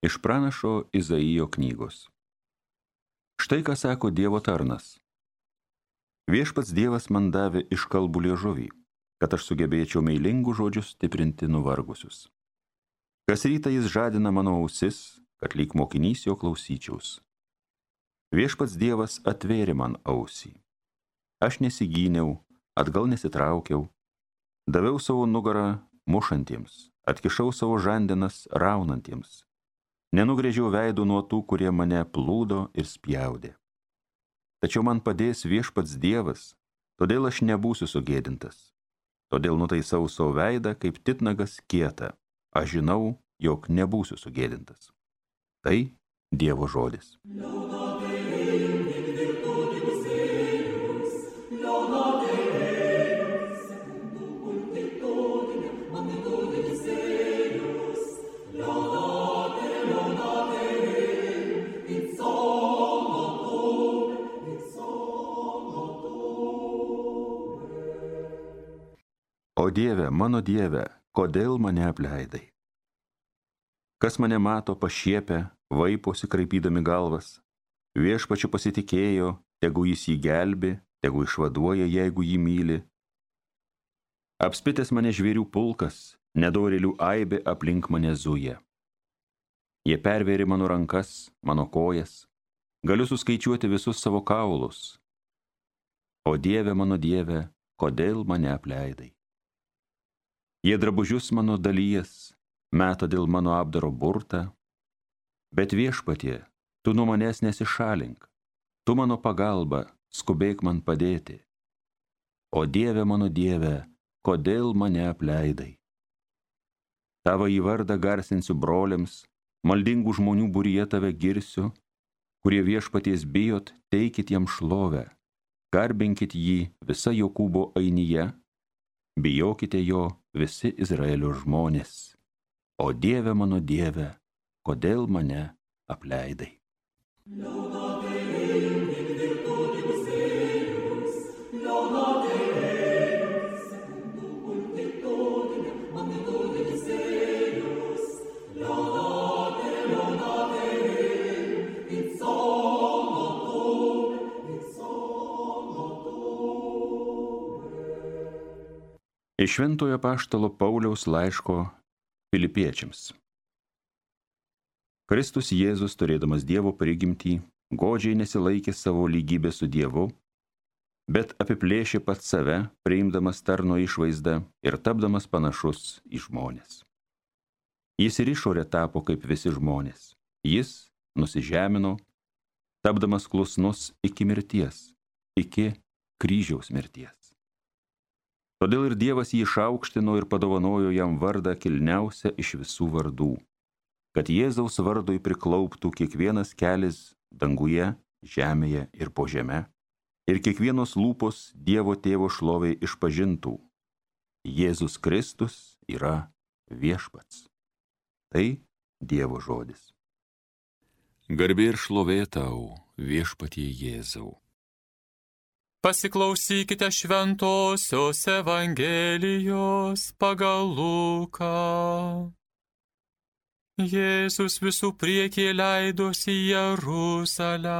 Iš pranašo Izaijo knygos. Štai ką sako Dievo tarnas. Viešpats Dievas man davė iškalbų liežuvį, kad aš sugebėčiau meilingų žodžių stiprinti nuvargusius. Kas rytą jis žadina mano ausis, kad lyg mokinys jo klausyčiaus. Viešpats Dievas atvėrė man ausį. Aš nesigyniau, atgal nesitraukiau, daviau savo nugarą mušantiems, atkišau savo žandenas raunantiems. Nenugrėžiau veidų nuo tų, kurie mane plūdo ir spjaudė. Tačiau man padės Viešpats Dievas, todėl aš nebūsiu sugėdintas. Todėl nutaisau savo veidą kaip titnagas kietą. Aš žinau, jog nebūsiu sugėdintas. Tai Dievo žodis. O Dieve, mano Dieve, kodėl mane apleidai? Kas mane mato pašiepę, vaiposi kraipydami galvas, Viešpačiu pasitikėjo, tegu jis jį gelbi, tegu išvaduoja, jeigu jį myli. Apspitęs mane žvėrių pulkas, nedorėlių aibė aplink mane zuja. Jie pervėrė mano rankas, mano kojas, galiu suskaičiuoti visus savo kaulus. O Dieve, mano Dieve, kodėl mane apleidai? Jie drabužius mano dalyjas, meta dėl mano apdaro burtą, bet Viešpatie, tu nuo manęs nesišalink, tu mano pagalba, skubėk man padėti. O Dieve, mano Dieve, kodėl mane apleidai? Tavo į vardą garsinsiu broliams, maldingų žmonių būryje tave girsiu, kurie Viešpaties bijot, teikit jam šlovę, garbinkit jį visa Jokūbo ainyje, bijokite jo visi Izraelio žmonės. O Dieve, mano Dieve, kodėl mane apleidai? Iš Šventojo apaštalo Pauliaus laiško Filipiečiams. Kristus Jėzus, turėdamas Dievo prigimtį, godžiai nesilaikė savo lygybę su Dievu, bet apiplėšė pats save, priimdamas tarno išvaizdą ir tapdamas panašus į žmones. Jis ir išorė tapo kaip visi žmonės. Jis nusižemino, tapdamas klusnus iki mirties, iki kryžiaus mirties. Todėl ir Dievas jį išaukštino ir padovanojo jam vardą kilniausią iš visų vardų, kad Jėzaus vardui priklauptų kiekvienas kelis danguje, žemėje ir po žeme, ir kiekvienos lūpos Dievo Tėvo šloviai išpažintų: Jėzus Kristus yra Viešpats. Tai Dievo žodis. Garbė ir šlovė tau, Viešpatie Jėzau. Pasiklausykite šventosios Evangelijos pagal Luką. Jėzus visų priekyje leidosi į Jeruzalę.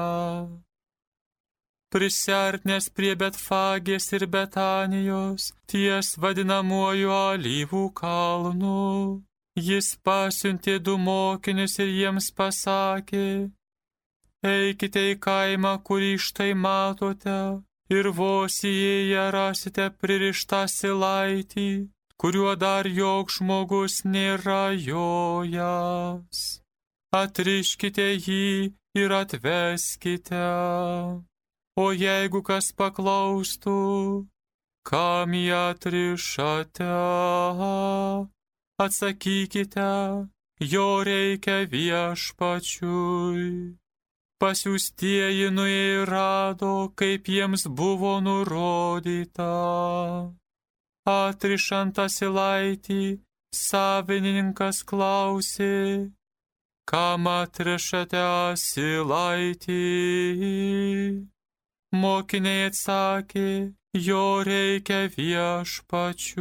Prisiartinęs prie Betfagės ir Betanijos, ties vadinamuoju Alyvų kalnu, jis pasiuntė 2 mokinius ir jiems pasakė: eikite į kaimą, kurį štai matote, ir vos įėję rasite pririštą silaitį, kuriuo dar joks žmogus nėra jojęs. Atriškite jį ir atveskite. O jeigu kas paklaustų, kam jį atrišate, atsakykite: jo reikia Viešpačiui. Pasiųstieji nuėjo ir rado, kaip jiems buvo nurodyta. Atrišant asilaitį, savininkas klausė: kam atrišate asilaitį? Mokiniai atsakė: jo reikia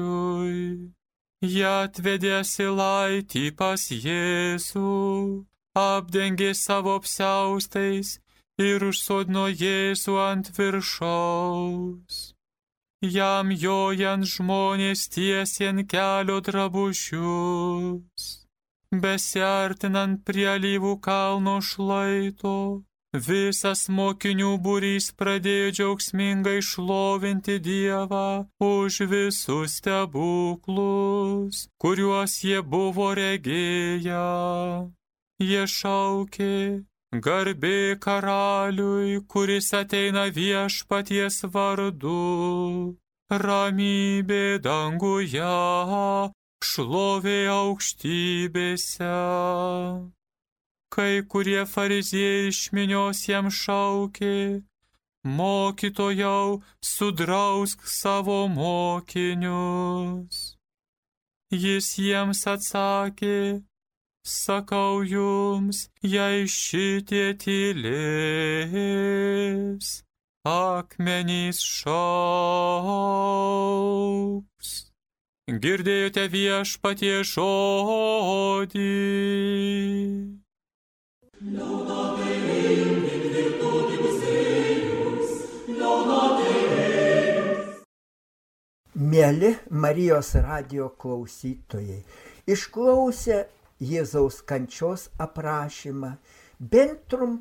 Viešpačiui. Jie atvedė asilaitį pas Jėzų. apdengė savo apsiaustais ir užsodino Jėzų ant viršaus. Jam jojant žmonės tiesė ant kelio drabužius. Besiartinant prie Alyvų kalno šlaito, visas mokinių būrys pradėjo džiaugsmingai šlovinti Dievą už visus stebuklus, kuriuos jie buvo regėję. Jie šaukė: Garbė karaliui, kuris ateina Viešpaties vardu, ramybė danguje, šlovė aukštybėse. Kai kurie fariziejai iš minios jam šaukė: Mokytojau, sudrausk savo mokinius. Jis jiems atsakė: Sakau jums, jei šitie tylės, akmenys šauks. Girdėjote Viešpaties žodį. Mieli Marijos radijo klausytojai, išklausę Jėzaus kančios aprašymą, bent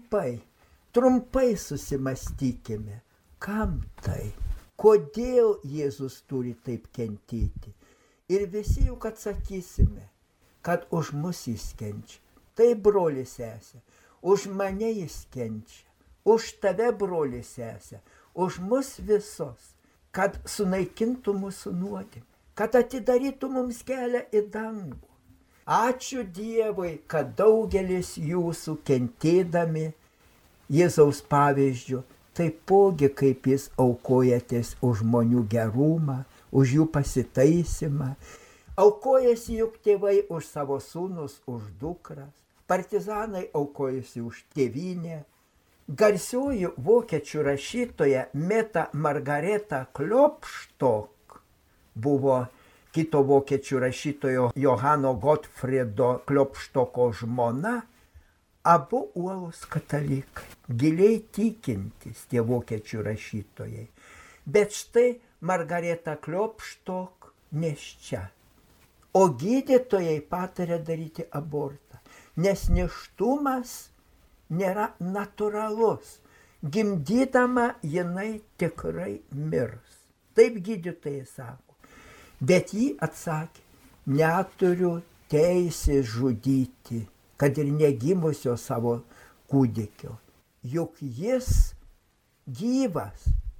trumpai susimastykime, kam tai, kodėl Jėzus turi taip kentėti. Ir visi juk atsakysime, kad už mus jis kenčia. Tai, broli sesė, už mane jis kenčia, už tave, broli sesė, už mus visus, kad sunaikintų mūsų nuodėmę, kad atidarytų mums kelią į dangų. Ačiū Dievui, kad daugelis jūsų kentėdami Jėzaus pavyzdžiu, taipogi kaip jis aukojatės už žmonių gerumą, už jų pasitaisymą. Aukojasi juk tėvai už savo sūnus, už dukras, partizanai aukojasi už tėvynę. Garsioji vokiečių rašytoja Meta Margareta Klopstock buvo kito vokiečių rašytojo Johano Gottfriedo Klopstoko žmona, abu uolūs katalikai, giliai tikintys tie vokiečių rašytojai. Bet štai Margareta Klopstok nėščia. O gydytojai patarė daryti abortą, nes nėštumas nėra natūralus. Gimdydama jinai tikrai mirs. Taip gydytojai sako. Bet ji atsakė: neturiu teisės žudyti, kad ir negimusio savo kūdikio. Juk jis gyvas.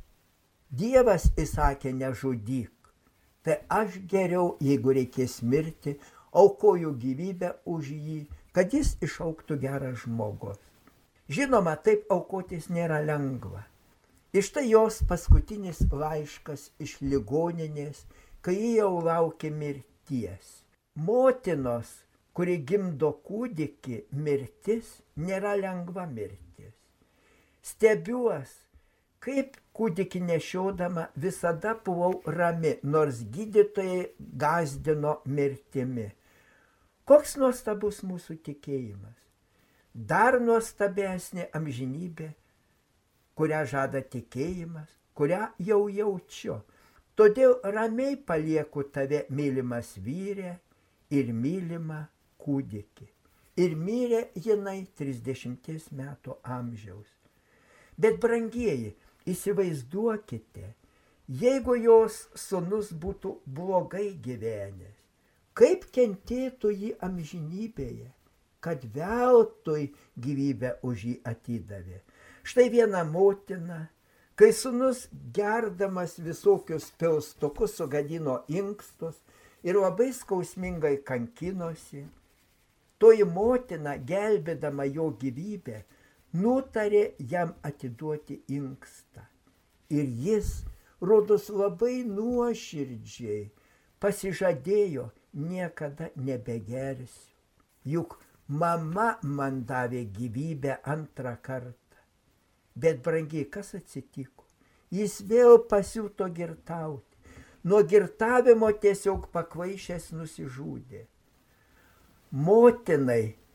Dievas įsakė nežudyk. Tai aš geriau, jeigu reikės mirti, aukoju gyvybę už jį, kad jis išaugtų geras žmogus. Žinoma, taip aukotis nėra lengva. Iš tai jos paskutinis laiškas iš ligoninės, kai ji jau laukė mirties. Motinos, kuri gimdo kūdikį, mirtis nėra lengva mirtis. Stebiuos, kaip kūdikį nešiodama visada buvau rami, nors gydytojai gąsdino mirtimi. Koks nuostabus mūsų tikėjimas. Dar nuostabesnė amžinybė, kurią žada tikėjimas, kurią jau jaučiu. Todėl ramiai palieku tave, mylimas vyrė, ir mylimą kūdikį. Ir mirė jinai 30 metų amžiaus. Bet, brangieji, įsivaizduokite, jeigu jos sūnus būtų blogai gyvenęs, kaip kentėtų jį amžinybėje, kad veltui gyvybę už jį atidavė. Štai viena motina, kai sūnus gerdamas visokius pilstukus sugadino inkstus ir labai skausmingai kankinosi, toji motina, gelbėdama jo gyvybę, nutarė jam atiduoti inkstą. Ir jis, rodos labai nuoširdžiai, pasižadėjo: niekada nebegersiu. Juk mama man davė gyvybę antrą kartą. Bet, brangiai, kas atsitiko? Jis vėl pasiūto girtauti. Nuo girtavimo tiesiog pakvaišęs nusižudė. Motinai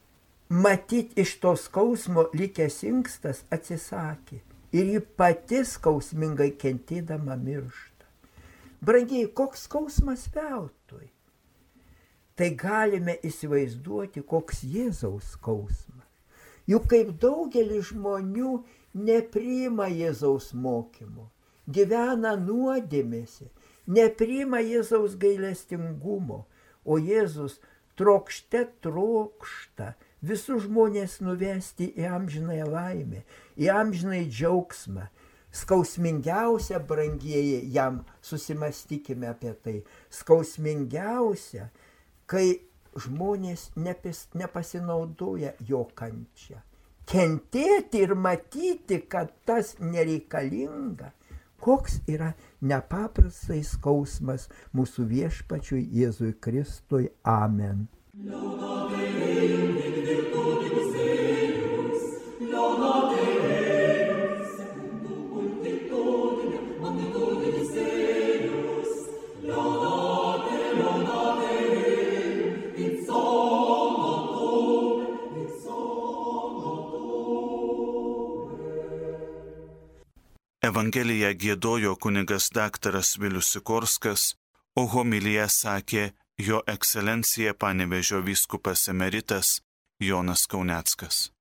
matyt, iš to skausmo likęs inkstas atsisakė ir ji pati skausmingai kentėdama miršta. Brangiai, koks skausmas veltui. Tai galime įsivaizduoti, koks Jėzaus skausmas. Juk kaip daugelis žmonių nepriima Jėzaus mokymo, gyvena nuodėmėse, nepriima Jėzaus gailestingumo, o Jėzus trokšta visus žmonės nuvesti į amžinąją laimę, į amžinąjį džiaugsmą. Skausmingiausia, brangieji, jam susimastykime apie tai, skausmingiausia, kai žmonės nepasinaudoja jo kančia. Kentėti ir matyti, kad tas nereikalinga, koks yra nepaprastai skausmas mūsų viešpačiui Jėzui Kristui. Amen. Evangeliją giedojo kunigas daktaras Vilius Sikorskas, o homiliją sakė jo ekscelencija Panevėžio vyskupas emeritas Jonas Kauneckas.